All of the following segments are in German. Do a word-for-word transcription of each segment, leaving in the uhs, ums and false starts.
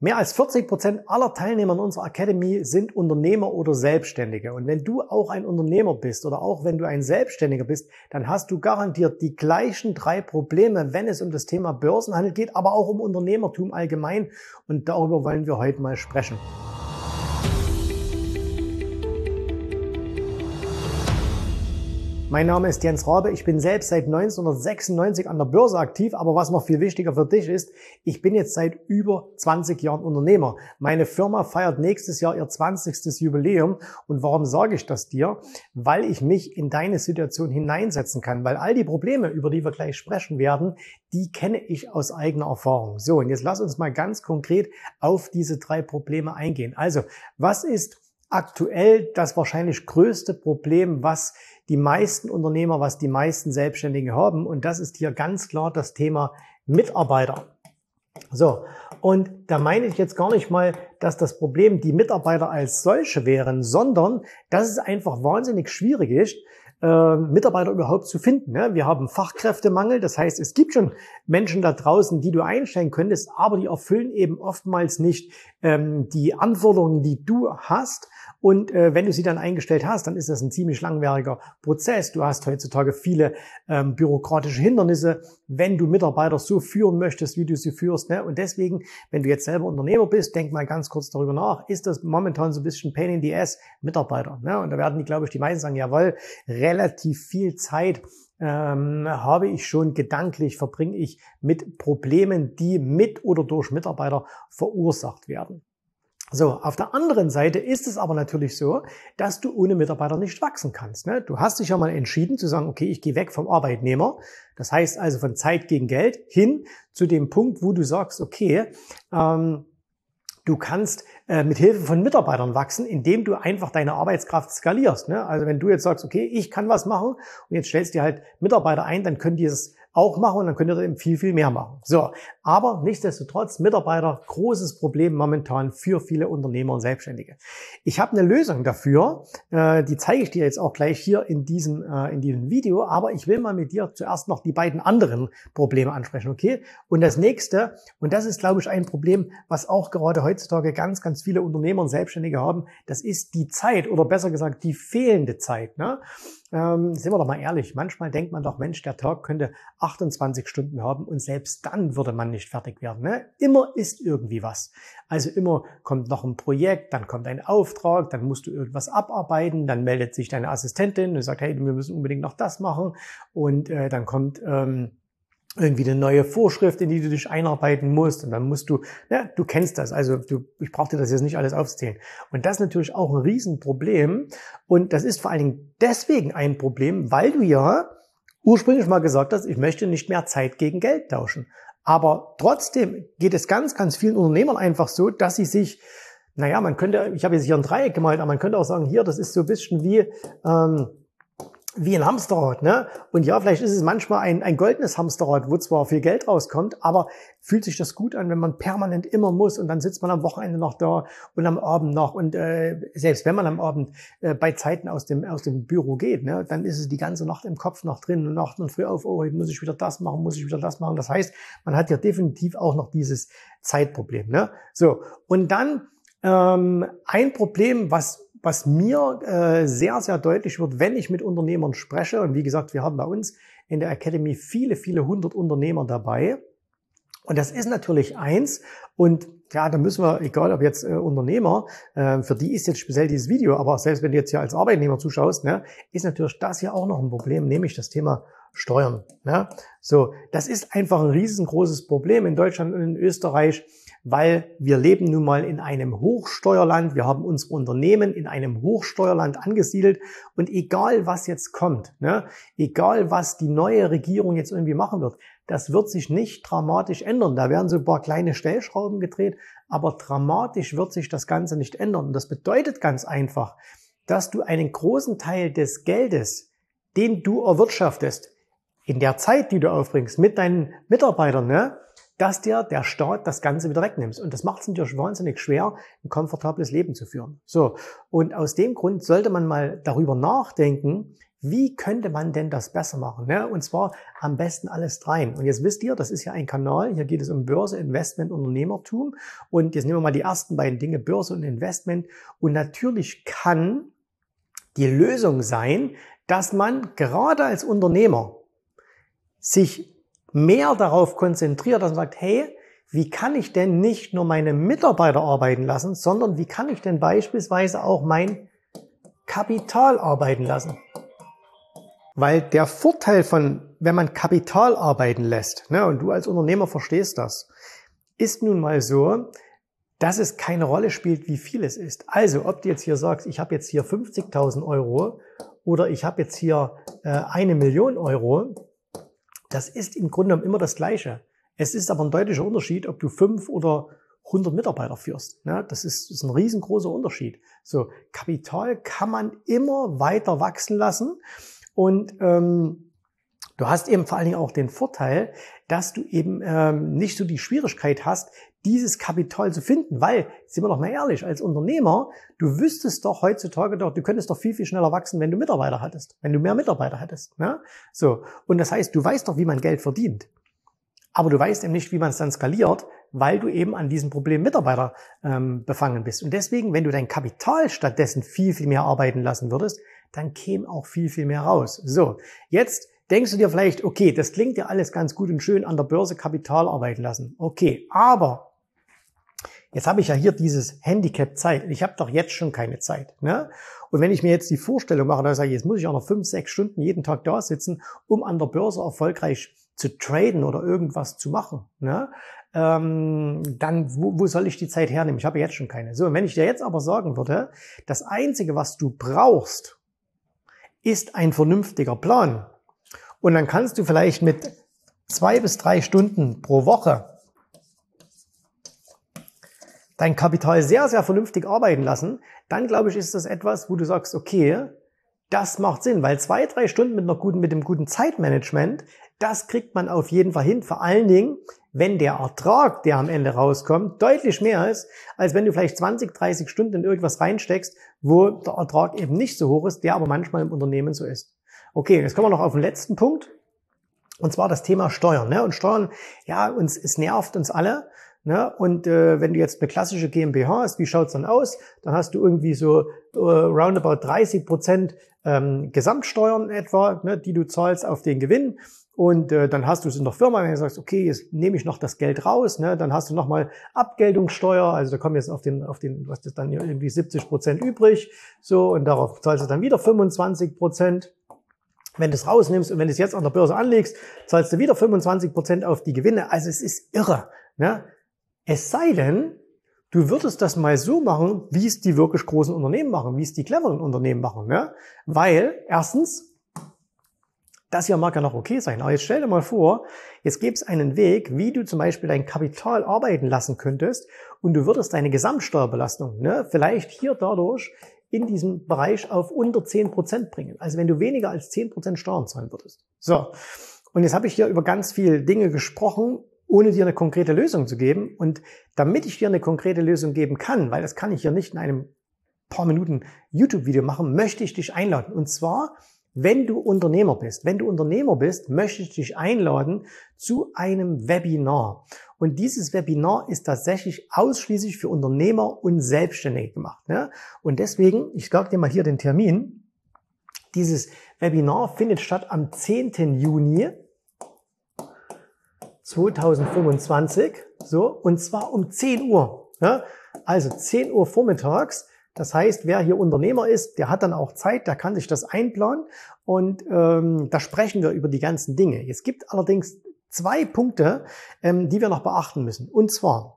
Mehr als vierzig Prozent aller Teilnehmer in unserer Academy sind Unternehmer oder Selbstständige. Und wenn du auch ein Unternehmer bist oder auch wenn du ein Selbstständiger bist, dann hast du garantiert die gleichen drei Probleme, wenn es um das Thema Börsenhandel geht, aber auch um Unternehmertum allgemein. Und darüber wollen wir heute mal sprechen. Mein Name ist Jens Rabe, ich bin selbst seit neunzehnhundertsechsundneunzig an der Börse aktiv, aber was noch viel wichtiger für dich ist, ich bin jetzt seit über zwanzig Jahren Unternehmer. Meine Firma feiert nächstes Jahr ihr zwanzigstes Jubiläum und warum sage ich das dir? Weil ich mich in deine Situation hineinsetzen kann, weil all die Probleme, über die wir gleich sprechen werden, die kenne ich aus eigener Erfahrung. So, und jetzt lass uns mal ganz konkret auf diese drei Probleme eingehen. Also, was ist aktuell das wahrscheinlich größte Problem, was die meisten Unternehmer, was die meisten Selbstständigen haben? Und das ist hier ganz klar das Thema Mitarbeiter. So, und da meine ich jetzt gar nicht mal, dass das Problem die Mitarbeiter als solche wären, sondern dass es einfach wahnsinnig schwierig ist, äh, Mitarbeiter überhaupt zu finden. Ne? Wir haben Fachkräftemangel, das heißt, es gibt schon Menschen da draußen, die du einstellen könntest, aber die erfüllen eben oftmals nicht ähm, die Anforderungen, die du hast. Und äh, wenn du sie dann eingestellt hast, dann ist das ein ziemlich langwieriger Prozess. Du hast heutzutage viele ähm, bürokratische Hindernisse, wenn du Mitarbeiter so führen möchtest, wie du sie führst. Ne? Und deswegen, wenn du jetzt selber Unternehmer bist, denk mal ganz kurz darüber nach, ist das momentan so ein bisschen Pain in the Ass, Mitarbeiter. Ne? Und da werden die, glaube ich, die meisten sagen, jawohl, relativ viel Zeit ähm, habe ich schon gedanklich, verbringe ich mit Problemen, die mit oder durch Mitarbeiter verursacht werden. So, auf der anderen Seite ist es aber natürlich so, dass du ohne Mitarbeiter nicht wachsen kannst. Ne? Du hast dich ja mal entschieden zu sagen, okay, ich gehe weg vom Arbeitnehmer. Das heißt also von Zeit gegen Geld hin zu dem Punkt, wo du sagst, okay, ähm, du kannst äh, mit Hilfe von Mitarbeitern wachsen, indem du einfach deine Arbeitskraft skalierst. Ne? Also wenn du jetzt sagst, okay, ich kann was machen und jetzt stellst du dir halt Mitarbeiter ein, dann können die es auch machen und dann könnt ihr eben viel, viel mehr machen. So, aber nichtsdestotrotz, Mitarbeiter, großes Problem momentan für viele Unternehmer und Selbstständige. Ich habe eine Lösung dafür, äh, die zeige ich dir jetzt auch gleich hier in diesem, äh, in diesem Video, aber ich will mal mit dir zuerst noch die beiden anderen Probleme ansprechen, okay? Und das nächste, und das ist, glaube ich, ein Problem, was auch gerade heutzutage ganz, ganz viele Unternehmer und Selbstständige haben, das ist die Zeit oder besser gesagt die fehlende Zeit, ne? Ähm, sind wir doch mal ehrlich, manchmal denkt man doch, Mensch, der Tag könnte achtundzwanzig Stunden haben und selbst dann würde man nicht fertig werden. Ne? Immer ist irgendwie was. Also immer kommt noch ein Projekt, dann kommt ein Auftrag, dann musst du irgendwas abarbeiten, dann meldet sich deine Assistentin und sagt, hey, wir müssen unbedingt noch das machen und äh, dann kommt ähm, irgendwie eine neue Vorschrift, in die du dich einarbeiten musst und dann musst du, ja, du kennst das, also du, ich brauche dir das jetzt nicht alles aufzählen. Und das ist natürlich auch ein Riesenproblem und das ist vor allen Dingen deswegen ein Problem, weil du ja ursprünglich mal gesagt hast, ich möchte nicht mehr Zeit gegen Geld tauschen. Aber trotzdem geht es ganz, ganz vielen Unternehmern einfach so, dass sie sich, naja, man könnte, ich habe jetzt hier ein Dreieck gemalt, aber man könnte auch sagen, hier, das ist so ein bisschen wie, ähm, wie ein Hamsterrad, ne? Und ja, vielleicht ist es manchmal ein, ein goldenes Hamsterrad, wo zwar viel Geld rauskommt, aber fühlt sich das gut an, wenn man permanent immer muss und dann sitzt man am Wochenende noch da und am Abend noch und äh, selbst wenn man am Abend äh, bei Zeiten aus dem aus dem Büro geht, ne, dann ist es die ganze Nacht im Kopf noch drin und Nacht und früh auf, oh, heute muss ich wieder das machen, muss ich wieder das machen. Das heißt, man hat ja definitiv auch noch dieses Zeitproblem, ne? So, und dann ähm, ein Problem, was Was mir äh, sehr, sehr deutlich wird, wenn ich mit Unternehmern spreche, und wie gesagt, wir haben bei uns in der Academy viele, viele hundert Unternehmer dabei. Und das ist natürlich eins, und ja, da müssen wir, egal ob jetzt äh, Unternehmer, äh, für die ist jetzt speziell dieses Video, aber selbst wenn du jetzt hier als Arbeitnehmer zuschaust, ne, ist natürlich das hier auch noch ein Problem, nämlich das Thema Steuern. Ne? So, das ist einfach ein riesengroßes Problem in Deutschland und in Österreich, weil wir leben nun mal in einem Hochsteuerland. Wir haben unsere Unternehmen in einem Hochsteuerland angesiedelt und egal was jetzt kommt, ne, egal was die neue Regierung jetzt irgendwie machen wird, das wird sich nicht dramatisch ändern. Da werden so ein paar kleine Stellschrauben gedreht, aber dramatisch wird sich das Ganze nicht ändern. Und das bedeutet ganz einfach, dass du einen großen Teil des Geldes, den du erwirtschaftest, in der Zeit, die du aufbringst mit deinen Mitarbeitern, ne, dass dir der Staat das Ganze wieder wegnimmt. Und das macht es natürlich wahnsinnig schwer, ein komfortables Leben zu führen. So, und aus dem Grund sollte man mal darüber nachdenken, wie könnte man denn das besser machen? Ne? Und zwar am besten alles dreien. Und jetzt wisst ihr, das ist ja ein Kanal, hier geht es um Börse, Investment, Unternehmertum. Und jetzt nehmen wir mal die ersten beiden Dinge, Börse und Investment. Und natürlich kann die Lösung sein, dass man gerade als Unternehmer sich mehr darauf konzentriert, dass man sagt, hey, wie kann ich denn nicht nur meine Mitarbeiter arbeiten lassen, sondern wie kann ich denn beispielsweise auch mein Kapital arbeiten lassen? Weil der Vorteil von, wenn man Kapital arbeiten lässt, ne, und du als Unternehmer verstehst das, ist nun mal so, dass es keine Rolle spielt, wie viel es ist. Also, ob du jetzt hier sagst, ich habe jetzt hier fünfzigtausend Euro oder ich habe jetzt hier äh, eine Million Euro, das ist im Grunde genommen immer das Gleiche. Es ist aber ein deutlicher Unterschied, ob du fünf oder hundert Mitarbeiter führst. Ne? Das ist, ist ein riesengroßer Unterschied. So, Kapital kann man immer weiter wachsen lassen. Und ähm, du hast eben vor allen Dingen auch den Vorteil, dass du eben ähm, nicht so die Schwierigkeit hast, dieses Kapital zu finden. Weil, sind wir doch mal ehrlich, als Unternehmer, du wüsstest doch heutzutage doch, du könntest doch viel, viel schneller wachsen, wenn du Mitarbeiter hattest, wenn du mehr Mitarbeiter hättest. Ne? So, und das heißt, du weißt doch, wie man Geld verdient. Aber du weißt eben nicht, wie man es dann skaliert, weil du eben an diesem Problem Mitarbeiter ähm, befangen bist. Und deswegen, wenn du dein Kapital stattdessen viel, viel mehr arbeiten lassen würdest, dann käme auch viel, viel mehr raus. So, jetzt denkst du dir vielleicht, okay, das klingt ja alles ganz gut und schön, an der Börse Kapital arbeiten lassen. Okay, aber jetzt habe ich ja hier dieses Handicap Zeit. Ich habe doch jetzt schon keine Zeit. Ne? Und wenn ich mir jetzt die Vorstellung mache, dann sage ich, jetzt muss ich auch noch fünf, sechs Stunden jeden Tag da sitzen, um an der Börse erfolgreich zu traden oder irgendwas zu machen, ne? ähm, dann wo, wo soll ich die Zeit hernehmen? Ich habe jetzt schon keine. So, und wenn ich dir jetzt aber sagen würde, das Einzige, was du brauchst, ist ein vernünftiger Plan. Und dann kannst du vielleicht mit zwei bis drei Stunden pro Woche dein Kapital sehr, sehr vernünftig arbeiten lassen. Dann, glaube ich, ist das etwas, wo du sagst, okay, das macht Sinn, weil zwei, drei Stunden mit einer guten, mit dem guten Zeitmanagement, das kriegt man auf jeden Fall hin. Vor allen Dingen, wenn der Ertrag, der am Ende rauskommt, deutlich mehr ist, als wenn du vielleicht zwanzig, dreißig Stunden in irgendwas reinsteckst, wo der Ertrag eben nicht so hoch ist, der aber manchmal im Unternehmen so ist. Okay, jetzt kommen wir noch auf den letzten Punkt. Und zwar das Thema Steuern. Ne? Und Steuern, ja, uns, es nervt uns alle. Ne? Und äh, wenn du jetzt eine klassische GmbH hast, wie schaut's dann aus? Dann hast du irgendwie so äh, roundabout dreißig Prozent ähm, Gesamtsteuern etwa, ne, die du zahlst auf den Gewinn. Und äh, dann hast du es in der Firma, wenn du sagst, okay, jetzt nehme ich noch das Geld raus, ne, dann hast du nochmal Abgeltungssteuer, also da kommen jetzt auf den, auf den, was ist dann irgendwie siebzig Prozent übrig, so, und darauf zahlst du dann wieder fünfundzwanzig Prozent. Wenn du es rausnimmst und wenn du es jetzt an der Börse anlegst, zahlst du wieder fünfundzwanzig Prozent auf die Gewinne. Also es ist irre, ne? Es sei denn, du würdest das mal so machen, wie es die wirklich großen Unternehmen machen, wie es die cleveren Unternehmen machen, ne? Weil, erstens, das hier mag ja noch okay sein, aber jetzt stell dir mal vor, jetzt gäbe es einen Weg, wie du zum Beispiel dein Kapital arbeiten lassen könntest und du würdest deine Gesamtsteuerbelastung, ne, vielleicht hier dadurch in diesem Bereich auf unter zehn Prozent bringen. Also wenn du weniger als zehn Prozent Steuern zahlen würdest. So, und jetzt habe ich hier über ganz viele Dinge gesprochen, ohne dir eine konkrete Lösung zu geben. Und damit ich dir eine konkrete Lösung geben kann, weil das kann ich hier nicht in einem paar Minuten YouTube-Video machen, möchte ich dich einladen. Und zwar, wenn du Unternehmer bist. Wenn du Unternehmer bist, möchte ich dich einladen zu einem Webinar. Und dieses Webinar ist tatsächlich ausschließlich für Unternehmer und Selbstständige gemacht. Ne? Und deswegen, ich sage dir mal hier den Termin, dieses Webinar findet statt am zehnten Juni zweitausendfünfundzwanzig, so, und zwar um zehn Uhr. Ja? Also zehn Uhr vormittags. Das heißt, wer hier Unternehmer ist, der hat dann auch Zeit, der kann sich das einplanen und ähm, da sprechen wir über die ganzen Dinge. Es gibt allerdings zwei Punkte, ähm, die wir noch beachten müssen. Und zwar,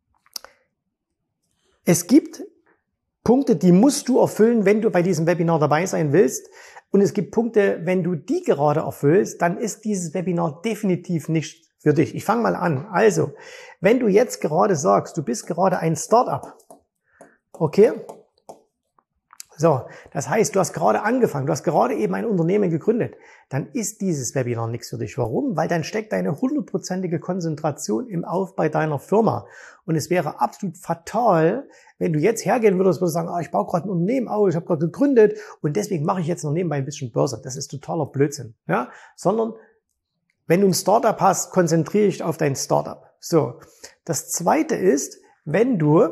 es gibt Punkte, die musst du erfüllen, wenn du bei diesem Webinar dabei sein willst. Und es gibt Punkte, wenn du die gerade erfüllst, dann ist dieses Webinar definitiv nicht für dich. Ich fange mal an. Also, wenn du jetzt gerade sagst, du bist gerade ein Startup, okay? So, das heißt, du hast gerade angefangen, du hast gerade eben ein Unternehmen gegründet, dann ist dieses Webinar nichts für dich. Warum? Weil dann steckt deine hundertprozentige Konzentration im Aufbau deiner Firma. Und es wäre absolut fatal, wenn du jetzt hergehen würdest und sagen, ah, ich baue gerade ein Unternehmen auf, ich habe gerade gegründet und deswegen mache ich jetzt noch nebenbei ein bisschen Börse. Das ist totaler Blödsinn. Ja? Sondern wenn du ein Startup hast, konzentriere dich auf dein Startup. So, das Zweite ist, wenn du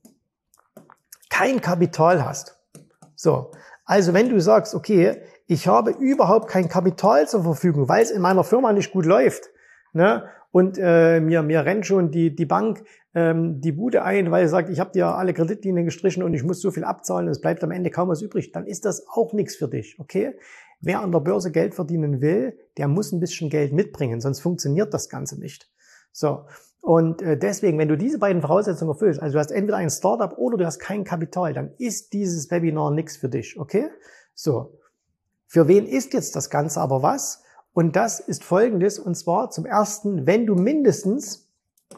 kein Kapital hast. So, also wenn du sagst, okay, ich habe überhaupt kein Kapital zur Verfügung, weil es in meiner Firma nicht gut läuft, ne? Und äh, mir mir rennt schon die die Bank ähm, die Bude ein, weil sie sagt, ich habe dir alle Kreditlinien gestrichen und ich muss so viel abzahlen und es bleibt am Ende kaum was übrig, dann ist das auch nichts für dich, okay? Wer an der Börse Geld verdienen will, der muss ein bisschen Geld mitbringen, sonst funktioniert das Ganze nicht. So. Und deswegen, wenn du diese beiden Voraussetzungen erfüllst, also du hast entweder ein Startup oder du hast kein Kapital, dann ist dieses Webinar nichts für dich, okay? So. Für wen ist jetzt das Ganze aber was? Und das ist Folgendes, und zwar zum ersten, wenn du mindestens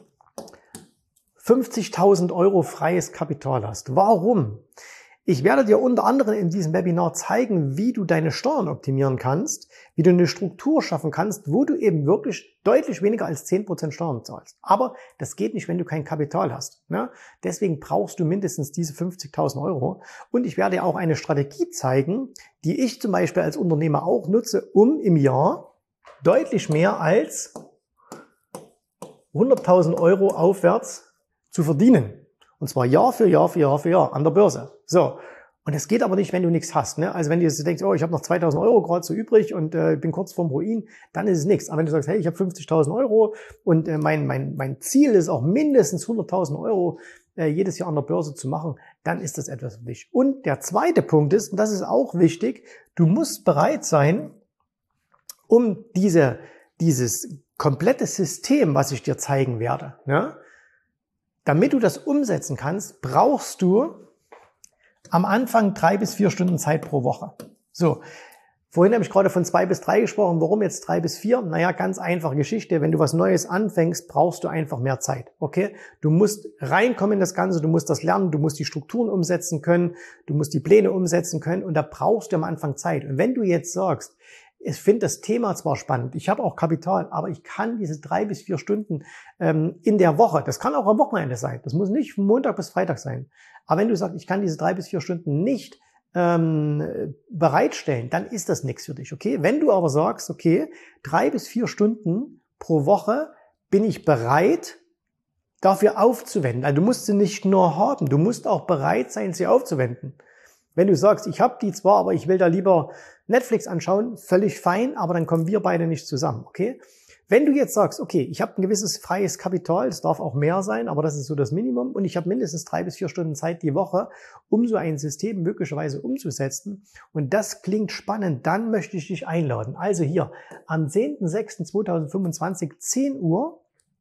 fünfzigtausend Euro freies Kapital hast. Warum? Ich werde dir unter anderem in diesem Webinar zeigen, wie du deine Steuern optimieren kannst, wie du eine Struktur schaffen kannst, wo du eben wirklich deutlich weniger als zehn Prozent Steuern zahlst. Aber das geht nicht, wenn du kein Kapital hast. Ne? Deswegen brauchst du mindestens diese fünfzigtausend Euro. Und ich werde dir auch eine Strategie zeigen, die ich zum Beispiel als Unternehmer auch nutze, um im Jahr deutlich mehr als hunderttausend Euro aufwärts zu verdienen. Und zwar Jahr für Jahr für Jahr für Jahr an der Börse. So. Und es geht aber nicht, wenn du nichts hast. Ne? Also wenn du jetzt denkst, oh, ich habe noch zweitausend Euro gerade so übrig und äh, bin kurz vorm Ruin, dann ist es nichts. Aber wenn du sagst, hey, ich habe fünfzigtausend Euro und äh, mein, mein, mein Ziel ist auch mindestens hunderttausend Euro äh, jedes Jahr an der Börse zu machen, dann ist das etwas für dich. Und der zweite Punkt ist, und das ist auch wichtig, du musst bereit sein, um diese, dieses komplette System, was ich dir zeigen werde, ne? Damit du das umsetzen kannst, brauchst du am Anfang drei bis vier Stunden Zeit pro Woche. So, vorhin habe ich gerade von zwei bis drei gesprochen. Warum jetzt drei bis vier? Naja, ganz einfache Geschichte. Wenn du was Neues anfängst, brauchst du einfach mehr Zeit. Okay? Du musst reinkommen in das Ganze, du musst das lernen, du musst die Strukturen umsetzen können, du musst die Pläne umsetzen können und da brauchst du am Anfang Zeit. Und wenn du jetzt sagst, ich finde das Thema zwar spannend, ich habe auch Kapital, aber ich kann diese drei bis vier Stunden ähm, in der Woche, das kann auch am Wochenende sein, das muss nicht von Montag bis Freitag sein, aber wenn du sagst, ich kann diese drei bis vier Stunden nicht ähm, bereitstellen, dann ist das nichts für dich, okay? Wenn du aber sagst, okay, drei bis vier Stunden pro Woche bin ich bereit, dafür aufzuwenden, also du musst sie nicht nur haben, du musst auch bereit sein, sie aufzuwenden. Wenn du sagst, ich habe die zwar, aber ich will da lieber Netflix anschauen, völlig fein, aber dann kommen wir beide nicht zusammen, okay? Wenn du jetzt sagst, okay, ich habe ein gewisses freies Kapital, es darf auch mehr sein, aber das ist so das Minimum und ich habe mindestens drei bis vier Stunden Zeit die Woche, um so ein System möglicherweise umzusetzen und das klingt spannend, dann möchte ich dich einladen. Also hier am zehnten sechsten zweitausendfünfundzwanzig, zehn Uhr,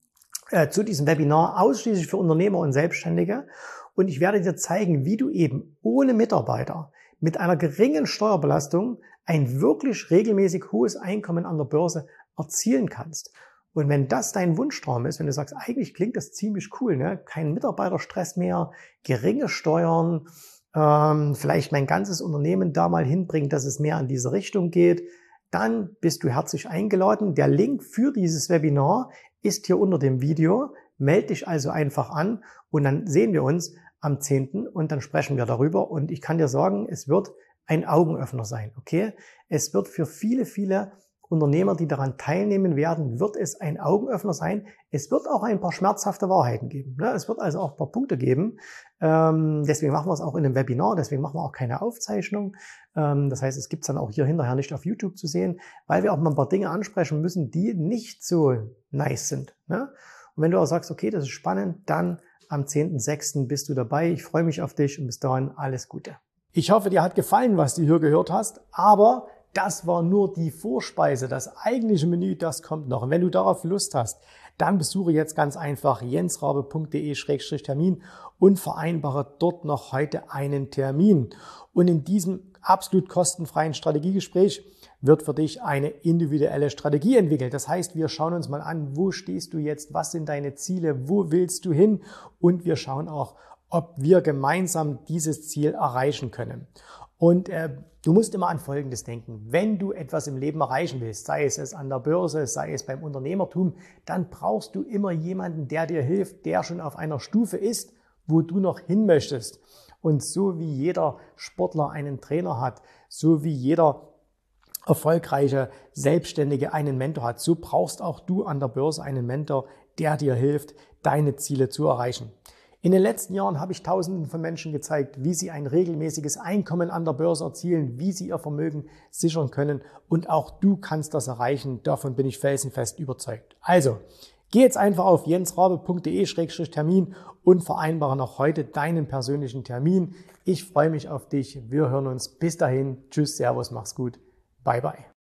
äh, zu diesem Webinar, ausschließlich für Unternehmer und Selbstständige. Und ich werde dir zeigen, wie du eben ohne Mitarbeiter mit einer geringen Steuerbelastung ein wirklich regelmäßig hohes Einkommen an der Börse erzielen kannst. Und wenn das dein Wunschtraum ist, wenn du sagst, eigentlich klingt das ziemlich cool, ne? Kein Mitarbeiterstress mehr, geringe Steuern, ähm, vielleicht mein ganzes Unternehmen da mal hinbringen, dass es mehr in diese Richtung geht, dann bist du herzlich eingeladen. Der Link für dieses Webinar ist hier unter dem Video. Meld dich also einfach an und dann sehen wir uns am zehnten und dann sprechen wir darüber. Und ich kann dir sagen, es wird ein Augenöffner sein, okay? Es wird für viele, viele Unternehmer, die daran teilnehmen werden, wird es ein Augenöffner sein. Es wird auch ein paar schmerzhafte Wahrheiten geben. Ne? Es wird also auch ein paar Punkte geben. Ähm, deswegen machen wir es auch in einem Webinar, deswegen machen wir auch keine Aufzeichnung. Ähm, das heißt, es gibt es dann auch hier hinterher nicht auf YouTube zu sehen, weil wir auch mal ein paar Dinge ansprechen müssen, die nicht so nice sind. Ne? Und wenn du auch sagst, okay, das ist spannend, dann am zehnten sechsten bist du dabei. Ich freue mich auf dich und bis dahin alles Gute. Ich hoffe, dir hat gefallen, was du hier gehört hast, aber das war nur die Vorspeise. Das eigentliche Menü, das kommt noch. Und wenn du darauf Lust hast, dann besuche jetzt ganz einfach jensrabe punkt de Schrägstrich Termin und vereinbare dort noch heute einen Termin. Und in diesem absolut kostenfreien Strategiegespräch wird für dich eine individuelle Strategie entwickelt. Das heißt, wir schauen uns mal an, wo stehst du jetzt, was sind deine Ziele, wo willst du hin und wir schauen auch, ob wir gemeinsam dieses Ziel erreichen können. Und äh, du musst immer an Folgendes denken. Wenn du etwas im Leben erreichen willst, sei es, es an der Börse, sei es beim Unternehmertum, dann brauchst du immer jemanden, der dir hilft, der schon auf einer Stufe ist, wo du noch hin möchtest. Und so wie jeder Sportler einen Trainer hat, so wie jeder erfolgreiche Selbstständige einen Mentor hat, so brauchst auch du an der Börse einen Mentor, der dir hilft, deine Ziele zu erreichen. In den letzten Jahren habe ich Tausenden von Menschen gezeigt, wie sie ein regelmäßiges Einkommen an der Börse erzielen, wie sie ihr Vermögen sichern können, und auch du kannst das erreichen. Davon bin ich felsenfest überzeugt. Also, geh jetzt einfach auf jensrabe punkt de Schrägstrich Termin und vereinbare noch heute deinen persönlichen Termin. Ich freue mich auf dich. Wir hören uns. Bis dahin. Tschüss, Servus, mach's gut. Bye, bye.